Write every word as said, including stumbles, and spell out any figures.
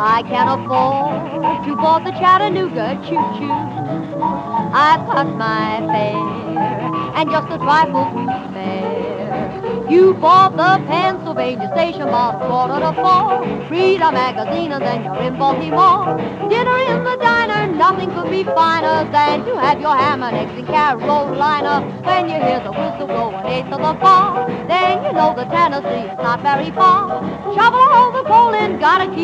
I can afford to board the Chattanooga choo-choo. I've got my fare and just a trifle to spare. You board the Pennsylvania station about a quarter to four. Read a magazine and then you're in Baltimore. Dinner in the diner, nothing could be finer than to have your ham and eggs in Carolina. When you hear the whistle blow an eighth of the bar, then you know the Tennessee is not very far. Shovel all the coal in, gotta keep